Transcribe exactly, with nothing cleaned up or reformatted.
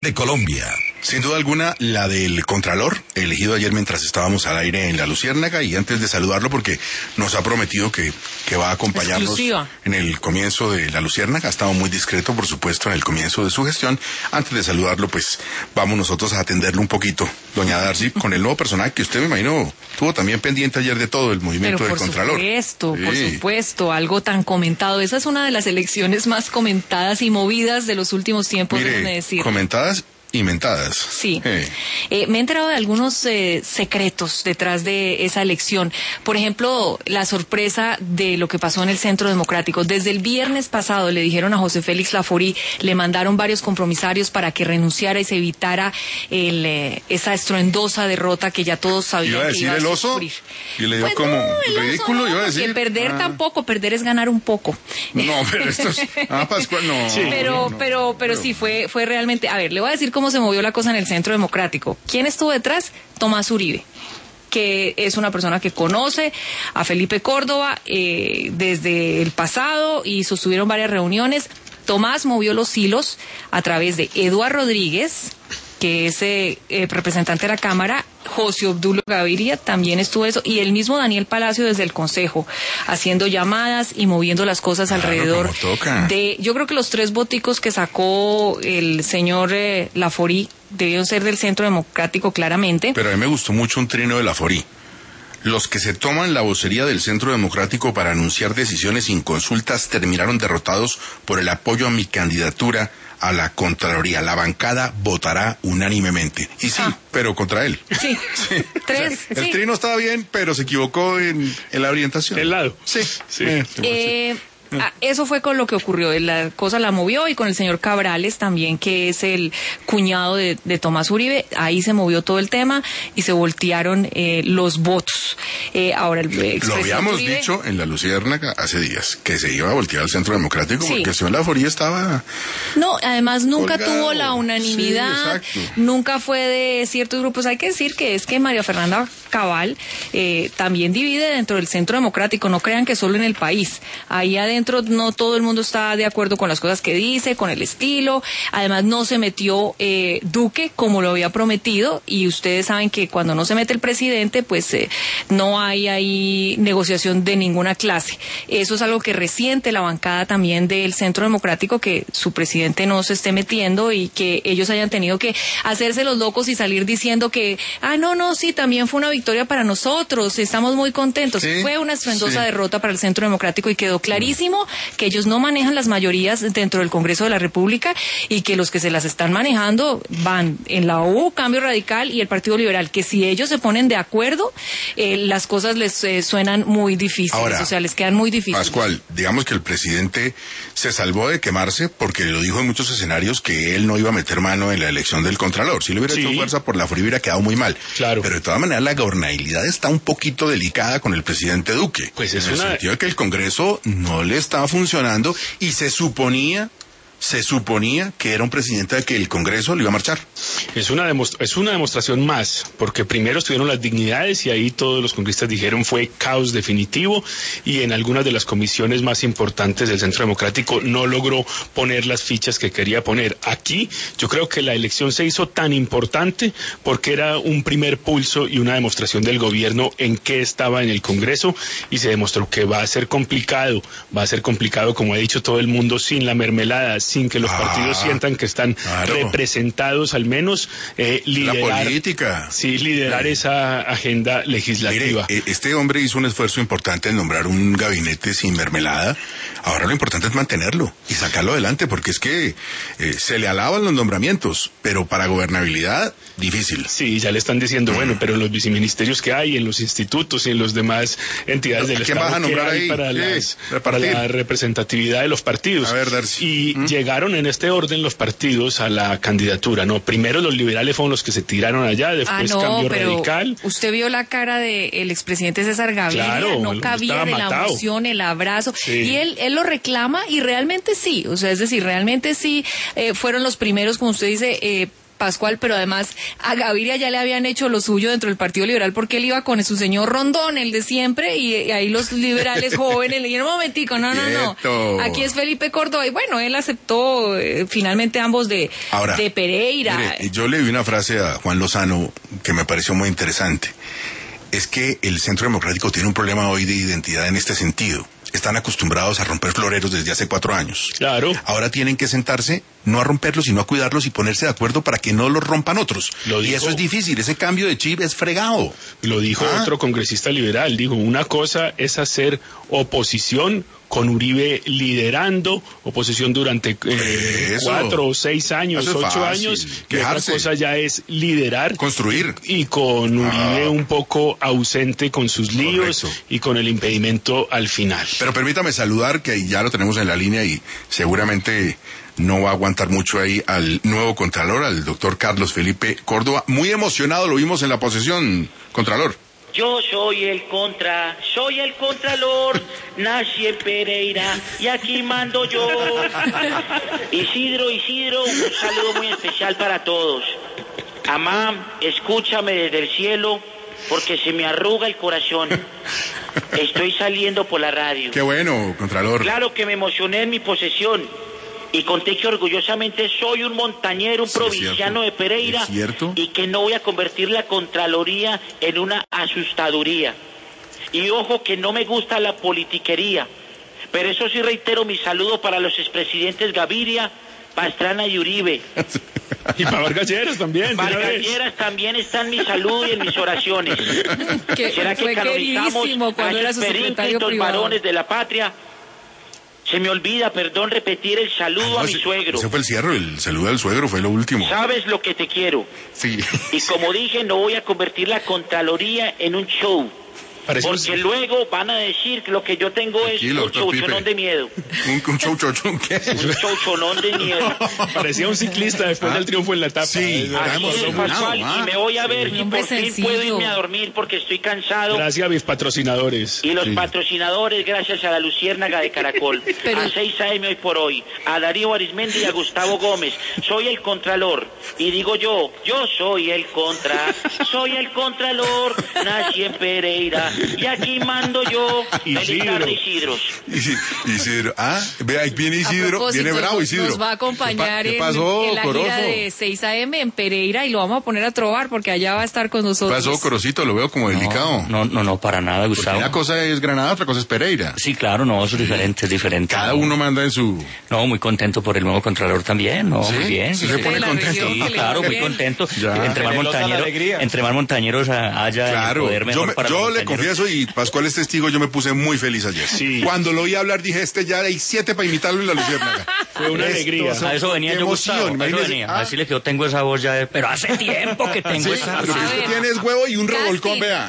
de Colombia. Sin duda alguna, la del Contralor, elegido ayer mientras estábamos al aire en La Luciérnaga, y antes de saludarlo, porque nos ha prometido que, que va a acompañarnos Exclusiva. En el comienzo de La Luciérnaga. Ha estado muy discreto, por supuesto, en el comienzo de su gestión. Antes de saludarlo, pues, vamos nosotros a atenderlo un poquito, doña Darcy, con el nuevo personaje que usted, me imagino, tuvo también pendiente ayer de todo el movimiento Pero del Contralor. Por supuesto, Sí. por supuesto, algo tan comentado. Esa es una de las elecciones más comentadas y movidas de los últimos tiempos, déjeme Mire, decir. comentadas inventadas. Sí. Eh. Eh, me he enterado de algunos eh, secretos detrás de esa elección. Por ejemplo, la sorpresa de lo que pasó en el Centro Democrático. Desde el viernes pasado le dijeron a José Félix Laforí, le mandaron varios compromisarios para que renunciara y se evitara el, eh, esa estruendosa derrota que ya todos sabían ¿Iba a que decir iba a el oso? sufrir. Y le dio Pues como no, el oso ridículo, no, iba a porque decir. perder Ah. tampoco, perder es ganar un poco. No, pero esto es... Ah, Pascual, no. Sí. Pero, no, pero, pero sí, fue, fue realmente... A ver, le voy a decir cómo se movió la cosa en el Centro Democrático. ¿Quién estuvo detrás? Tomás Uribe, que es una persona que conoce a Felipe Córdoba eh, desde el pasado y sostuvieron varias reuniones. Tomás movió los hilos a través de Eduardo Rodríguez, que es eh, eh, representante de la Cámara, José Obdulio Gaviria también estuvo eso, y el mismo Daniel Palacio desde el Consejo, haciendo llamadas y moviendo las cosas Claro, alrededor como toca. de, yo creo que los tres boticos que sacó el señor eh, Laforí debieron ser del Centro Democrático claramente. Pero a mí me gustó mucho un trino de Laforí. Los que se toman la vocería del Centro Democrático para anunciar decisiones sin consultas terminaron derrotados por el apoyo a mi candidatura a la Contraloría. La bancada votará unánimemente. Y sí, Ah. pero contra él. Sí, Sí. tres, O sea, sí. el trino estaba bien, pero se equivocó en, en la orientación. El lado. Sí. Sí. Eh, Eh, ah, eso fue con lo que ocurrió, la cosa la movió, y con el señor Cabrales también, que es el cuñado de, de Tomás Uribe, ahí se movió todo el tema y se voltearon eh, los votos. Eh, ahora el Lo expresidente habíamos Uribe, dicho en La Luciérnaga hace días, que se iba a voltear al Centro Democrático, Sí. porque el señor Laforí estaba... No, además nunca Colgado. tuvo la unanimidad, Sí, exacto. nunca fue de ciertos grupos. Hay que decir que es que María Fernanda Cabal eh, también divide dentro del Centro Democrático, no crean que solo en el país. Ahí adentro no todo el mundo está de acuerdo con las cosas que dice, con el estilo. Además no se metió eh, Duque como lo había prometido, y ustedes saben que cuando no se mete el presidente, pues eh, no hay ahí negociación de ninguna clase. Eso es algo que resiente la bancada también del Centro Democrático, que su presidente no se esté metiendo y que ellos hayan tenido que hacerse los locos y salir diciendo que, ah, no, no, sí, también fue una victoria para nosotros, estamos muy contentos. Sí, Fue una estruendosa sí. derrota para el Centro Democrático, y quedó clarísimo que ellos no manejan las mayorías dentro del Congreso de la República, y que los que se las están manejando van en la U, Cambio Radical y el Partido Liberal, que si ellos se ponen de acuerdo, eh, las cosas les eh, suenan muy difíciles, Ahora, o sea, les quedan muy difíciles. Pascual, digamos que el presidente se salvó de quemarse porque lo dijo en muchos escenarios que él no iba a meter mano en la elección del Contralor. Si le hubiera Sí. hecho fuerza por la Laforí hubiera quedado muy mal. Claro. Pero de todas maneras la gobernabilidad está un poquito delicada con el presidente Duque. Pues es en el una- sentido de que el Congreso no le estaba funcionando y se suponía, se suponía que era un presidente al que el Congreso le iba a marchar. Es una, demostra- es una demostración más, porque primero estuvieron las dignidades y ahí todos los congresistas dijeron fue caos definitivo, y en algunas de las comisiones más importantes del Centro Democrático no logró poner las fichas que quería poner. Aquí yo creo que la elección se hizo tan importante porque era un primer pulso y una demostración del gobierno en qué estaba en el Congreso, y se demostró que va a ser complicado, va a ser complicado, como ha dicho todo el mundo, sin la mermelada, sin que los Ah, partidos sientan que están claro. representados al menos, eh, liderar, La política. sí, liderar Eh. esa agenda legislativa. Mire, eh, este hombre hizo un esfuerzo importante en nombrar un gabinete sin mermelada. Ahora lo importante es mantenerlo y sacarlo adelante, porque es que eh, se le alaban los nombramientos, pero para gobernabilidad, difícil. Sí, ya le están diciendo, bueno, pero en los viceministerios que hay, en los institutos y en los demás entidades del ¿Quién Estado, vas a nombrar ¿qué hay ahí? para, Sí, las- para repartir. la representatividad de los partidos? A ver, Darcy. Y ¿Mm? llegaron en este orden los partidos a la candidatura, ¿no? Primero los liberales fueron los que se tiraron allá, Ah, después no, Cambio pero Radical. usted vio la cara del expresidente César Gaviria, Claro, no él cabía estaba de la matado. emoción, el abrazo, Sí. y él él lo reclama, y realmente sí, o sea, es decir, realmente sí, eh, fueron los primeros, como usted dice, eh, Pascual, pero además a Gaviria ya le habían hecho lo suyo dentro del Partido Liberal porque él iba con su señor Rondón, el de siempre, y, y ahí los liberales jóvenes le dijeron, un momentico, no, no, no, Quieto. aquí es Felipe Córdoba, y bueno, él aceptó eh, finalmente ambos de, Ahora, de Pereira. Mire, yo le vi una frase a Juan Lozano que me pareció muy interesante. Es que el Centro Democrático tiene un problema hoy de identidad en este sentido. Están acostumbrados a romper floreros desde hace cuatro años. Claro. Ahora tienen que sentarse, no a romperlos, sino a cuidarlos y ponerse de acuerdo para que no los rompan otros. Lo y dijo- eso es difícil, ese cambio de chip es fregado. Lo dijo Ah. otro congresista liberal, dijo, una cosa es hacer oposición con Uribe liderando, oposición durante eh, Eso. cuatro o seis años, Eso es ocho fácil, años, y otra quejarse. cosa ya es liderar. Construir. Y con Uribe Ah. un poco ausente con sus líos Correcto. y con el impedimento al final. Pero permítame saludar, que ya lo tenemos en la línea y seguramente no va a aguantar mucho ahí, al nuevo Contralor, al doctor Carlos Felipe Córdoba. Muy emocionado, lo vimos en la posesión, Contralor. Yo soy el contra, soy el contralor, nací en Pereira y aquí mando yo. Isidro, Isidro, un saludo muy especial para todos. Amá, escúchame desde el cielo porque se me arruga el corazón. Estoy saliendo por la radio. Qué bueno, Contralor. Claro que me emocioné en mi posesión y conté que orgullosamente soy un montañero, un Sí, es provinciano cierto. de Pereira, Es cierto. y que no voy a convertir la Contraloría en una asustaduría. Y ojo que no me gusta la politiquería, pero eso sí reitero mi saludo para los expresidentes Gaviria, Pastrana y Uribe. Y para Vargas Lleras también. de una vez. Vargalleras también está en mi saludo y en mis oraciones. que ¿Será que fue canonizamos queridísimo a cuando era esos su secretario perínclitos privado. varones de la patria? Se me olvida, perdón, repetir el saludo No, a mi ese- suegro. Ese fue el cierre, el saludo al suegro fue lo último. Sabes lo que te quiero. Sí. Y como dije, no voy a convertir la Contraloría en un show. Parece un- Porque luego van a decir que lo que yo tengo es Tranquilo, un doctor Pipe. chouchonón de miedo. Un, un show chochón, ¿qué? Un chouchonón de miedo. Parecía un ciclista después Ah. del triunfo en la etapa. Sí, Eh, ya Así hemos es, emocionado, Pascual, ah. y me voy a ver Sí. si Hombre por fin sencillo. puedo irme a dormir porque estoy cansado. Gracias a mis patrocinadores. Y los Sí. patrocinadores, gracias a la Luciérnaga de Caracol, Pero- a seis a eme hoy por hoy, a Darío Arismendi y a Gustavo Gómez. Soy el Contralor, y digo yo, yo soy el Contra, soy el Contralor, nací en Pereira, y aquí mando yo. Feliz Isidro. tarde, Isidros. Isi- Isidro, ah, ve, ahí viene A Isidro, propósito, viene bravo Isidro. nos va a acompañar ¿Qué en, pa- qué pasó, en la Corozo? gira de seis a eme en Pereira y lo vamos a poner a trobar porque allá va a estar con ¿Qué nosotros. pasó, Corocito? Lo veo como delicado. No, no, no, para nada, Porque Gustavo. una cosa es Granada, otra cosa es Pereira. Sí, claro, no, eso es diferente, es diferente. Cada uno manda en su... No, muy contento por el nuevo Contralor también, no, ¿Sí? muy bien. ¿Sí se pone De la contento? región Sí, que le claro, va muy bien. contento. Ya. Entre más montañeros, entre más montañeros a- haya en el Claro, poder, yo, mejor me- para yo los le montañeros. confieso, y Pascual es testigo, yo me puse muy feliz ayer. Sí. Cuando lo oí hablar dije, este ya hay siete para imitarlo en la Luciérnaga. Fue una Esto alegría. son- A eso venía qué yo, emoción, Gustavo, a eso imagínese. venía. Ah, A decirle que yo tengo esa voz ya, de- pero hace tiempo que tengo sí, esa pero voz. que usted tiene es huevo y un Casting. revolcón, vea.